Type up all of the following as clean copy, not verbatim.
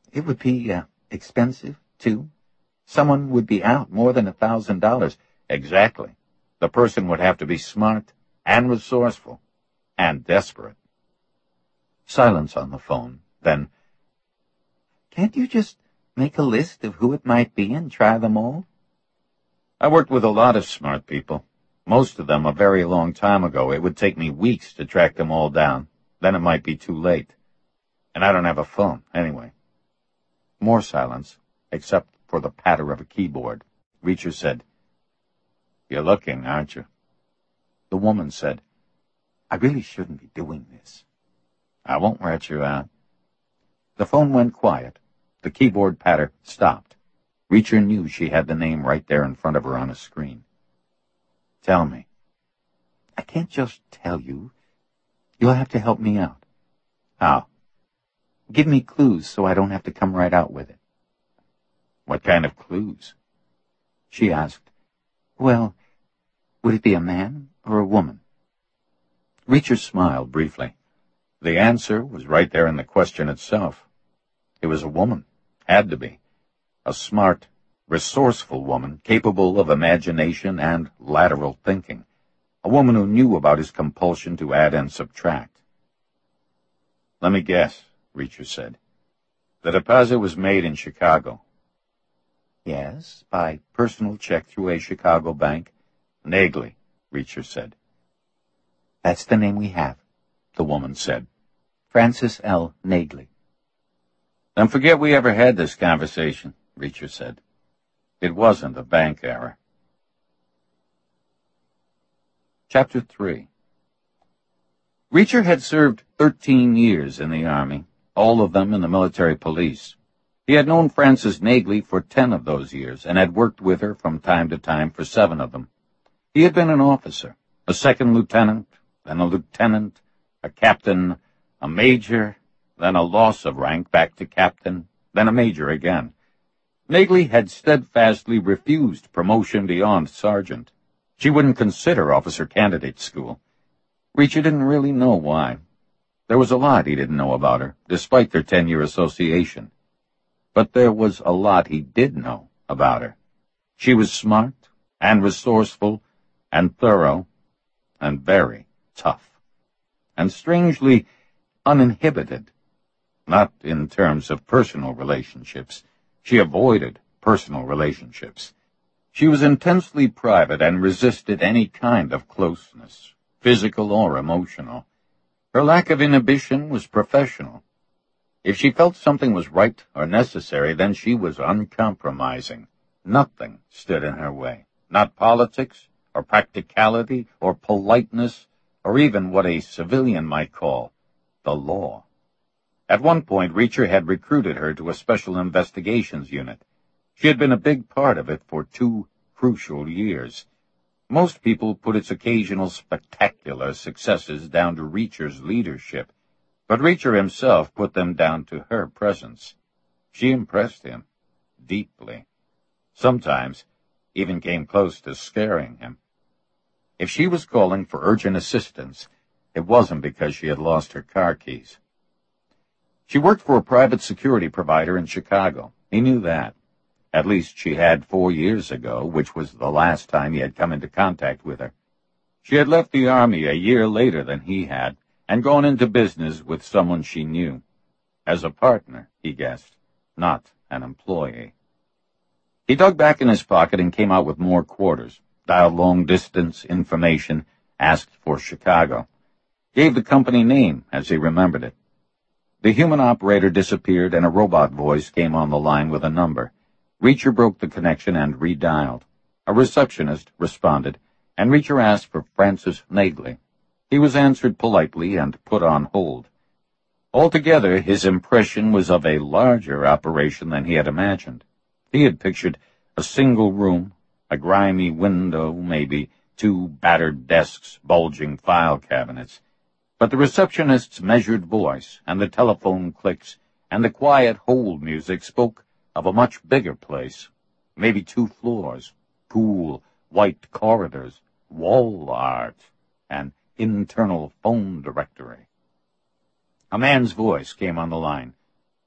It would be, expensive, too. Someone would be out more than $1,000. Exactly. The person would have to be smart and resourceful and desperate. Silence on the phone. Then, can't you just make a list of who it might be and try them all? I worked with a lot of smart people. Most of them a very long time ago. It would take me weeks to track them all down. Then it might be too late. And I don't have a phone, anyway. More silence, except for the patter of a keyboard. Reacher said, "You're looking, aren't you?" The woman said, "I really shouldn't be doing this." "I won't rat you out." The phone went quiet. The keyboard patter stopped. Reacher knew she had the name right there in front of her on a screen. "Tell me." "I can't just tell you. You'll have to help me out." "How?" "Give me clues so I don't have to come right out with it." "What kind of clues?" She asked. "Well, would it be a man or a woman?" Reacher smiled briefly. The answer was right there in the question itself. It was a woman. Had to be. A smart, resourceful woman, capable of imagination and lateral thinking. A woman who knew about his compulsion to add and subtract. "Let me guess," Reacher said. "The deposit was made in Chicago." "Yes, by personal check through a Chicago bank." "Nagley," Reacher said. "That's the name we have," the woman said. "Francis L. Nagley." "Then forget we ever had this conversation," Reacher said. "It wasn't a bank error." Chapter 3. Reacher had served 13 years in the Army, all of them in the military police. He had known Frances Nagley for 10 of those years and had worked with her from time to time for 7 of them. He had been an officer, a second lieutenant, then a lieutenant, a captain, a major, then a loss of rank back to captain, then a major again. Nagley had steadfastly refused promotion beyond sergeant. She wouldn't consider officer candidate school. Reacher didn't really know why. There was a lot he didn't know about her, despite their 10-year association. But there was a lot he did know about her. She was smart and resourceful and thorough and very tough. And strangely uninhibited. Not in terms of personal relationships. She avoided personal relationships. She was intensely private and resisted any kind of closeness, physical or emotional. Her lack of inhibition was professional. If she felt something was right or necessary, then she was uncompromising. Nothing stood in her way. Not politics, or practicality, or politeness, or even what a civilian might call the law. At one point, Reacher had recruited her to a special investigations unit. She had been a big part of it for 2 crucial years. Most people put its occasional spectacular successes down to Reacher's leadership, but Reacher himself put them down to her presence. She impressed him deeply. Sometimes even came close to scaring him. If she was calling for urgent assistance, it wasn't because she had lost her car keys. She worked for a private security provider in Chicago. He knew that. At least she had 4 years ago, which was the last time he had come into contact with her. She had left the Army a year later than he had, and gone into business with someone she knew. As a partner, he guessed, not an employee. He dug back in his pocket and came out with more quarters, dialed long-distance information, asked for Chicago. Gave the company name as he remembered it. The human operator disappeared and a robot voice came on the line with a number. Reacher broke the connection and redialed. A receptionist responded, and Reacher asked for Francis Nagley. He was answered politely and put on hold. Altogether, his impression was of a larger operation than he had imagined. He had pictured a single room, a grimy window, maybe 2 battered desks, bulging file cabinets. But the receptionist's measured voice and the telephone clicks and the quiet hold music spoke of a much bigger place, maybe 2 floors, cool, white corridors, wall art, and internal phone directory. A man's voice came on the line.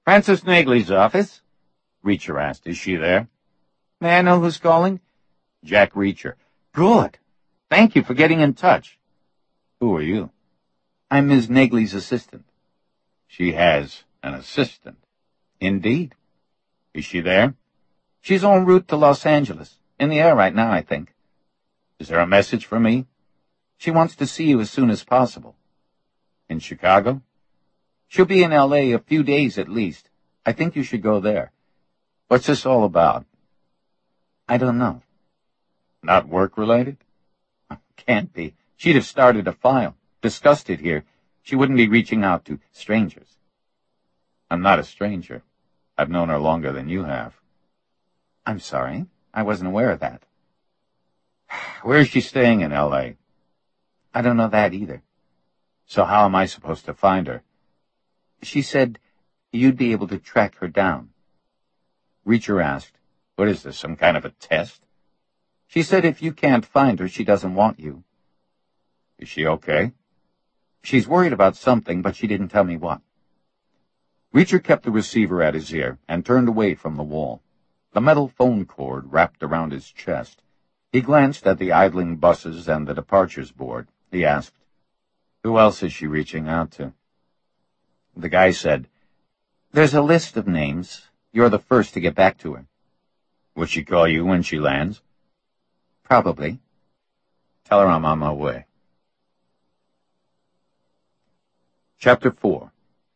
Frances Nagley's office? Reacher asked. Is she there? May I know who's calling? Jack Reacher. Good. Thank you for getting in touch. Who are you? I'm Ms. Nagley's assistant. She has an assistant. Indeed. Is she there? She's en route to Los Angeles. In the air right now, I think. Is there a message for me? She wants to see you as soon as possible. In Chicago? She'll be in L.A. a few days at least. I think you should go there. What's this all about? I don't know. Not work-related? Can't be. She'd have started a file, discussed it here. She wouldn't be reaching out to strangers. I'm not a stranger. I've known her longer than you have. I'm sorry. I wasn't aware of that. Where is she staying in L.A.? I don't know that either. So how am I supposed to find her? She said you'd be able to track her down. Reacher asked, what is this, some kind of a test? She said if you can't find her, she doesn't want you. Is she okay? She's worried about something, but she didn't tell me what. Reacher kept the receiver at his ear and turned away from the wall. The metal phone cord wrapped around his chest. He glanced at the idling buses and the departures board. He asked, who else is she reaching out to? The guy said, there's a list of names. You're the first to get back to her. Will she call you when she lands? Probably. Tell her I'm on my way. Chapter 4.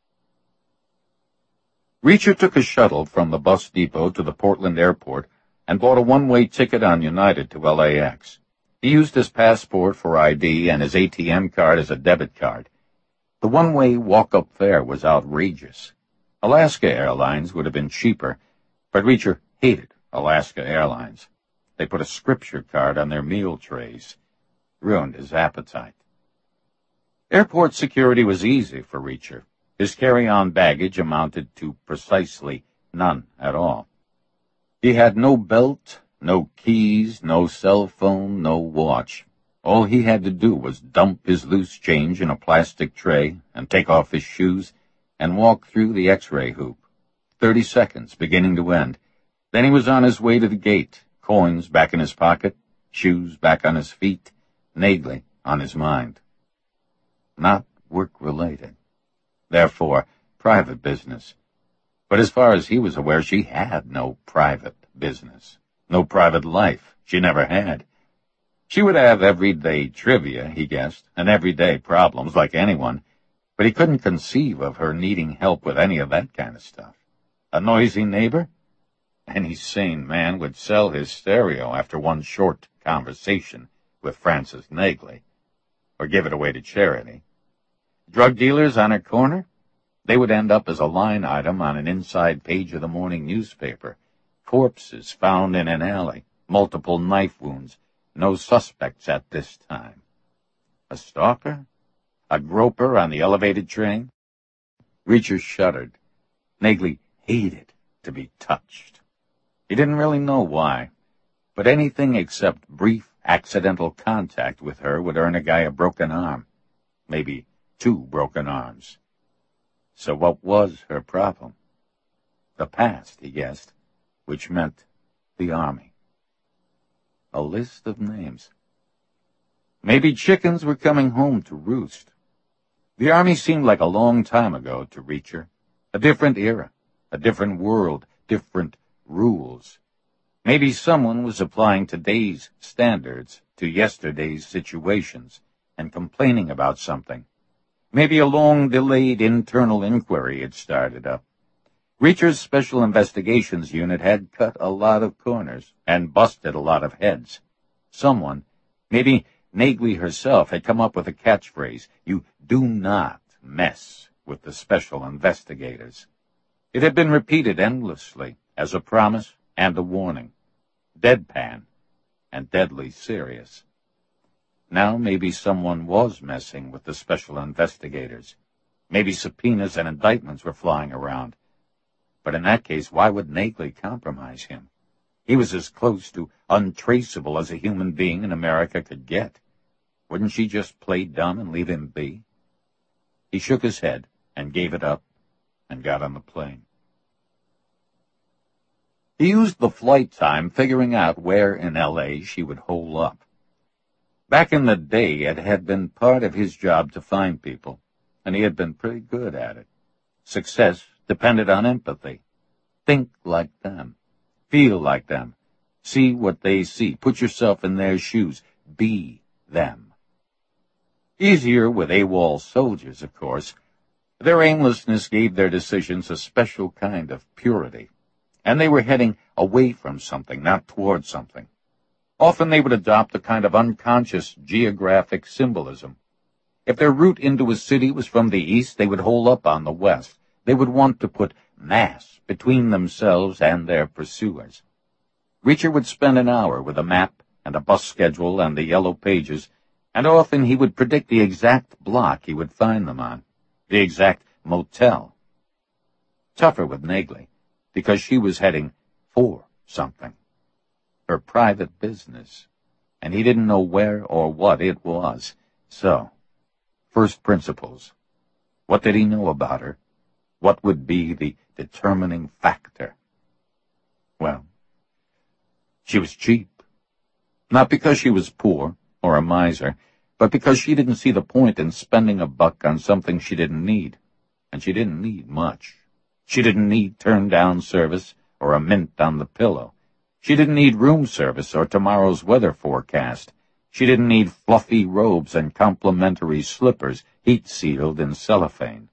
Reacher took a shuttle from the bus depot to the Portland airport and bought a one-way ticket on United to LAX. He used his passport for ID and his ATM card as a debit card. The one-way walk-up fare was outrageous. Alaska Airlines would have been cheaper, but Reacher hated Alaska Airlines. They put a scripture card on their meal trays. Ruined his appetite. Airport security was easy for Reacher. His carry-on baggage amounted to precisely none at all. He had no belt, no keys, no cell phone, no watch. All he had to do was dump his loose change in a plastic tray and take off his shoes and walk through the X-ray hoop. 30 seconds, beginning to end. Then he was on his way to the gate, coins back in his pocket, shoes back on his feet, Nagley on his mind. Not work-related. Therefore, private business. But as far as he was aware, she had no private business. No private life. She never had. She would have everyday trivia, he guessed, and everyday problems like anyone, but he couldn't conceive of her needing help with any of that kind of stuff. A noisy neighbor? Any sane man would sell his stereo after one short conversation with Frances Nagley, or give it away to charity. Drug dealers on her corner? They would end up as a line item on an inside page of the morning newspaper. Corpses found in an alley, multiple knife wounds, no suspects at this time. A stalker? A groper on the elevated train? Reacher shuddered. Nagley hated to be touched. He didn't really know why, but anything except brief, accidental contact with her would earn a guy a broken arm. Maybe 2 broken arms. So what was her problem? The past, he guessed, which meant the Army. A list of names. Maybe chickens were coming home to roost. The Army seemed like a long time ago to Reacher. A different era, a different world, different rules. Maybe someone was applying today's standards to yesterday's situations and complaining about something. Maybe a long-delayed internal inquiry had started up. Reacher's Special Investigations Unit had cut a lot of corners and busted a lot of heads. Someone, maybe Nagley herself, had come up with a catchphrase, "You do not mess with the Special Investigators." It had been repeated endlessly as a promise and a warning. Deadpan and deadly serious. Now maybe someone was messing with the Special Investigators. Maybe subpoenas and indictments were flying around. But in that case, why would Nagley compromise him? He was as close to untraceable as a human being in America could get. Wouldn't she just play dumb and leave him be? He shook his head and gave it up and got on the plane. He used the flight time figuring out where in L.A. she would hole up. Back in the day, it had been part of his job to find people, and he had been pretty good at it. Success depended on empathy. Think like them. Feel like them. See what they see. Put yourself in their shoes. Be them. Easier with AWOL soldiers, of course. Their aimlessness gave their decisions a special kind of purity, and they were heading away from something, not toward something. Often they would adopt a kind of unconscious geographic symbolism. If their route into a city was from the east, they would hole up on the west. They would want to put mass between themselves and their pursuers. Reacher would spend an hour with a map and a bus schedule and the yellow pages, and often he would predict the exact block he would find them on, the exact motel. Tougher with Nagley, because she was heading for something. Her private business, and he didn't know where or what it was. So, first principles. What did he know about her? What would be the determining factor? Well, she was cheap. Not because she was poor or a miser, but because she didn't see the point in spending a buck on something she didn't need. And she didn't need much. She didn't need turn-down service or a mint on the pillow. She didn't need room service or tomorrow's weather forecast. She didn't need fluffy robes and complimentary slippers, heat-sealed in cellophane.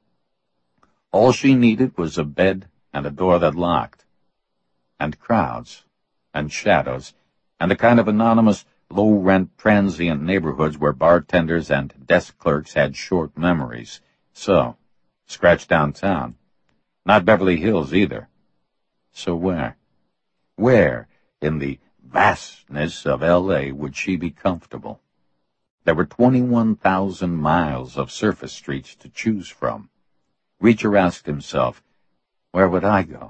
All she needed was a bed and a door that locked. And crowds, and shadows, and the kind of anonymous, low-rent, transient neighborhoods where bartenders and desk clerks had short memories. So, scratch downtown. Not Beverly Hills, either. So where? Where, in the vastness of L.A., would she be comfortable? There were 21,000 miles of surface streets to choose from. Reacher asked himself, where would I go?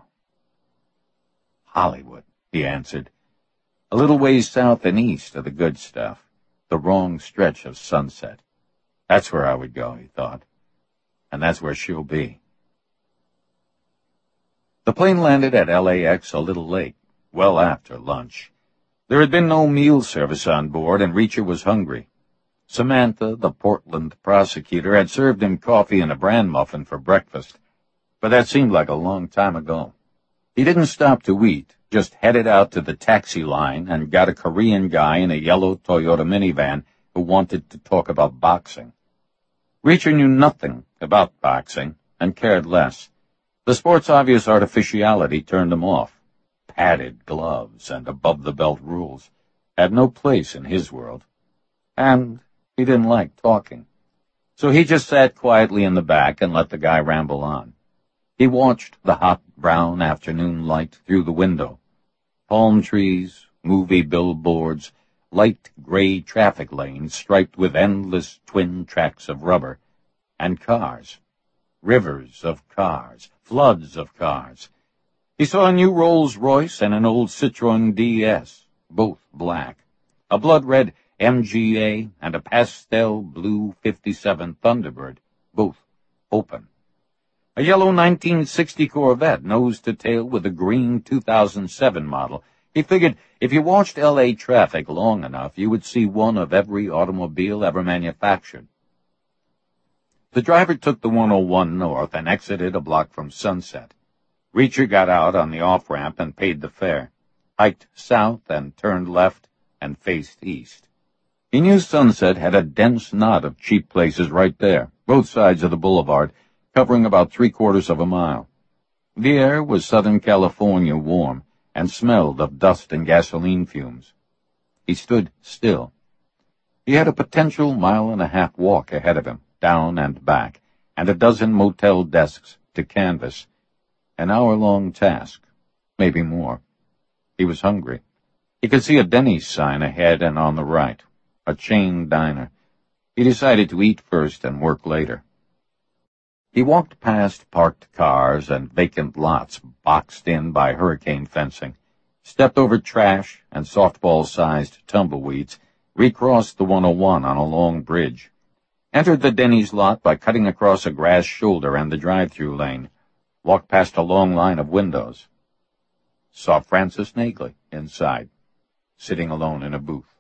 Hollywood, he answered. A little ways south and east of the good stuff, the wrong stretch of Sunset. That's where I would go, he thought. And that's where she'll be. The plane landed at LAX a little late, well after lunch. There had been no meal service on board, and Reacher was hungry. Samantha, the Portland prosecutor, had served him coffee and a bran muffin for breakfast, but that seemed like a long time ago. He didn't stop to eat, just headed out to the taxi line and got a Korean guy in a yellow Toyota minivan who wanted to talk about boxing. Reacher knew nothing about boxing and cared less. The sport's obvious artificiality turned him off. Padded gloves and above-the-belt rules had no place in his world. And he didn't like talking. So he just sat quietly in the back and let the guy ramble on. He watched the hot brown afternoon light through the window. Palm trees, movie billboards, light gray traffic lanes striped with endless twin tracks of rubber, and cars. Rivers of cars, floods of cars. He saw a new Rolls-Royce and an old Citroën DS, both black, a blood-red MGA and a pastel blue 57 Thunderbird, both open. A yellow 1960 Corvette, nose to tail with a green 2007 model. He figured if you watched L.A. traffic long enough, you would see one of every automobile ever manufactured. The driver took the 101 north and exited a block from Sunset. Reacher got out on the off-ramp and paid the fare, hiked south and turned left and faced east. He knew Sunset had a dense knot of cheap places right there, both sides of the boulevard, covering about 3/4 of a mile. The air was Southern California warm and smelled of dust and gasoline fumes. He stood still. He had a potential 1.5-mile walk ahead of him, down and back, and a dozen motel desks to canvass. An hour-long task, maybe more. He was hungry. He could see a Denny's sign ahead and on the right, a chain diner. He decided to eat first and work later. He walked past parked cars and vacant lots boxed in by hurricane fencing, stepped over trash and softball-sized tumbleweeds, recrossed the 101 on a long bridge, entered the Denny's lot by cutting across a grass shoulder and the drive-through lane, walked past a long line of windows. saw Francis Nagley inside, sitting alone in a booth.